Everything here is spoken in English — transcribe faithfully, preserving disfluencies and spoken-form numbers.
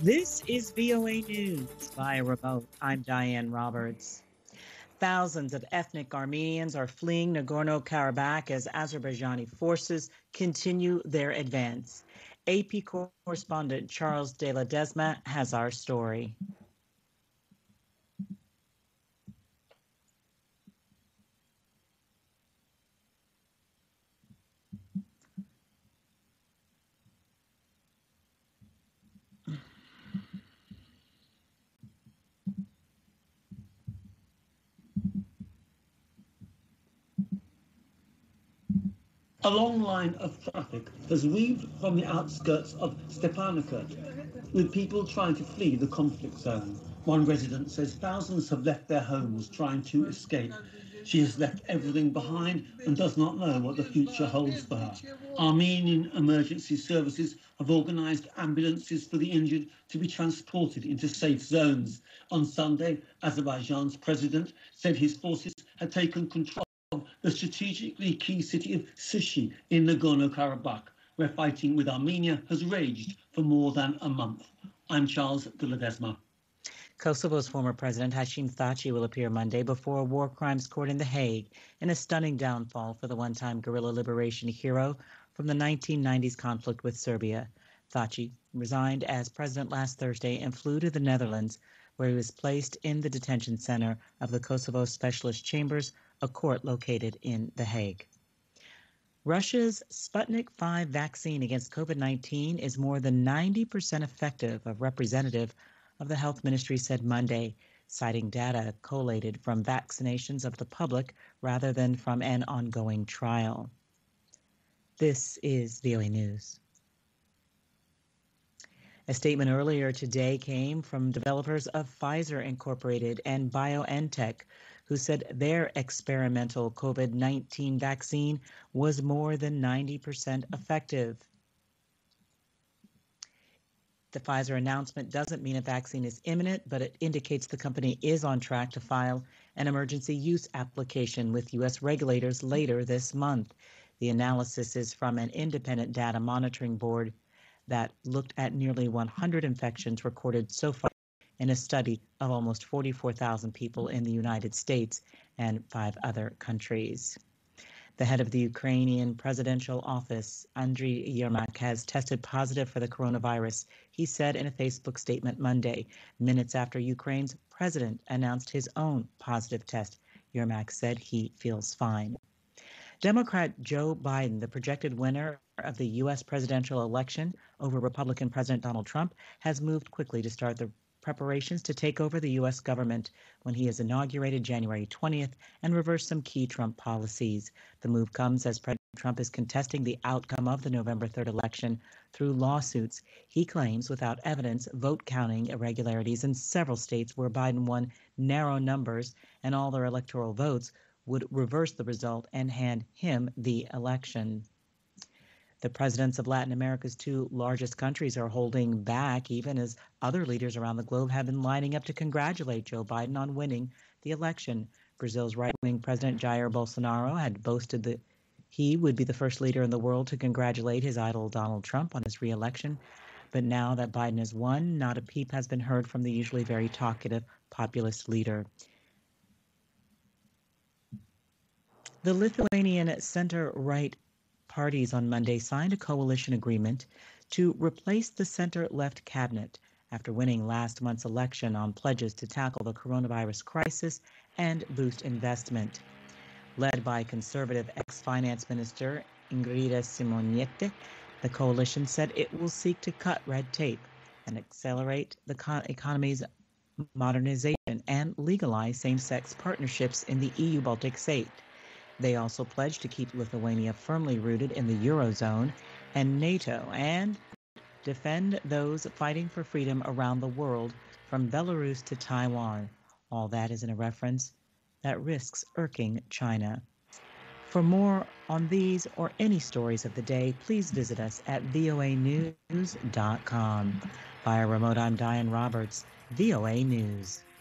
This is V O A News via remote. I'm Diane Roberts. Thousands of ethnic Armenians are fleeing Nagorno-Karabakh as Azerbaijani forces continue their advance. A P correspondent Charles de Ledesma has our story. A long line of traffic has weaved from the outskirts of Stepanakert, with people trying to flee the conflict zone. One resident says thousands have left their homes trying to escape. She has left everything behind and does not know what the future holds for her. Armenian emergency services have organised ambulances for the injured to be transported into safe zones. On Sunday, Azerbaijan's president said his forces had taken control the strategically key city of Sushi in Nagorno-Karabakh, where fighting with Armenia has raged for more than a month. I'm Charles de Ledesma. Kosovo's former president Hashim Thaçi will appear Monday before a war crimes court in The Hague in a stunning downfall for the one-time guerrilla liberation hero from the nineteen nineties conflict with Serbia. Thaçi resigned as president last Thursday and flew to the Netherlands, where he was placed in the detention center of the Kosovo Specialist Chambers, a court located in The Hague. Russia's Sputnik five vaccine against COVID nineteen is more than ninety percent effective, a representative of the health ministry said Monday, citing data collated from vaccinations of the public rather than from an ongoing trial. This is V O A News. A statement earlier today came from developers of Pfizer Incorporated and BioNTech, who said their experimental COVID nineteen vaccine was more than ninety percent effective. The Pfizer announcement doesn't mean a vaccine is imminent, but it indicates the company is on track to file an emergency use application with U S regulators later this month. The analysis is from an independent data monitoring board that looked at nearly one hundred infections recorded so far in a study of almost forty-four thousand people in the United States and five other countries. The head of the Ukrainian presidential office, Andriy Yermak, has tested positive for the coronavirus, he said in a Facebook statement Monday, minutes after Ukraine's president announced his own positive test. Yermak said he feels fine. Democrat Joe Biden, the projected winner of the U S presidential election over Republican President Donald Trump, has moved quickly to start the preparations to take over the U S government when he is inaugurated January twentieth and reverse some key Trump policies. The move comes as President Trump is contesting the outcome of the November third election through lawsuits. He claims without evidence vote counting irregularities in several states where Biden won narrow numbers and all their electoral votes would reverse the result and hand him the election. The presidents of Latin America's two largest countries are holding back, even as other leaders around the globe have been lining up to congratulate Joe Biden on winning the election. Brazil's right-wing President Jair Bolsonaro had boasted that he would be the first leader in the world to congratulate his idol Donald Trump on his re-election. But now that Biden has won, not a peep has been heard from the usually very talkative populist leader. The Lithuanian center-right parties on Monday signed a coalition agreement to replace the center-left cabinet after winning last month's election on pledges to tackle the coronavirus crisis and boost investment. Led by conservative ex-finance minister Ingrida Simoniette, the coalition said it will seek to cut red tape and accelerate the economy's modernization and legalize same-sex partnerships in the E U Baltic state. They also pledged to keep Lithuania firmly rooted in the Eurozone and NATO and defend those fighting for freedom around the world from Belarus to Taiwan. All that is in a reference that risks irking China. For more on these or any stories of the day, please visit us at V O A news dot com. Via remote, I'm Diane Roberts, V O A News.